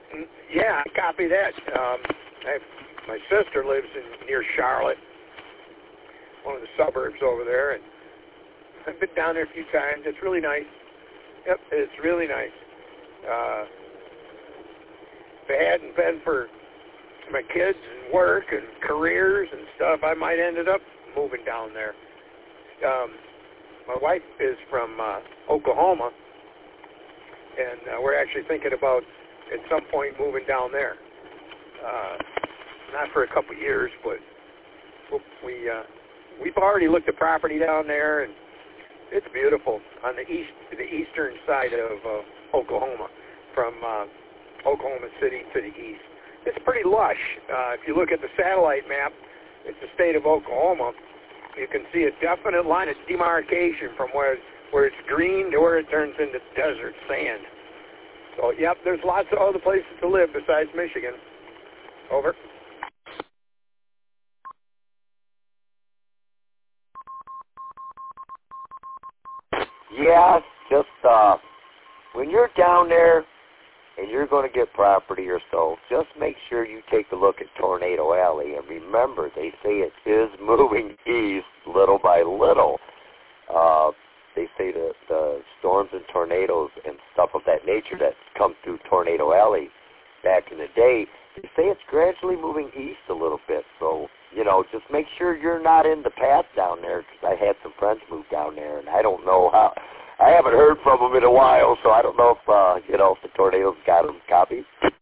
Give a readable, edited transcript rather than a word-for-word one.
Yeah, copy that. My sister lives near Charlotte, one of the suburbs over there, and I've been down there a few times. It's really nice. Yep, it's really nice. If it hadn't been for my kids and work and careers and stuff, I might ended up moving down there. My wife is from Oklahoma, and we're actually thinking about at some point moving down there. Not for a couple of years, but we've already looked at property down there, and it's beautiful on the eastern side of Oklahoma, from Oklahoma City to the east. It's pretty lush. If you look at the satellite map, it's the state of Oklahoma. You can see a definite line of demarcation from where it's green to where it turns into desert sand. So, yep, there's lots of other places to live besides Michigan. Over. Yeah, just when you're down there and you're going to get property or so, just make sure you take a look at Tornado Alley. And remember, they say it is moving east little by little. They say that the storms and tornadoes and stuff of that nature that come through Tornado Alley back in the day, they say it's gradually moving east a little bit. So, just make sure you're not in the path down there, because I had some friends move down there, and I don't know how. I haven't heard from them in a while, so I don't know if, if the tornadoes got them copied.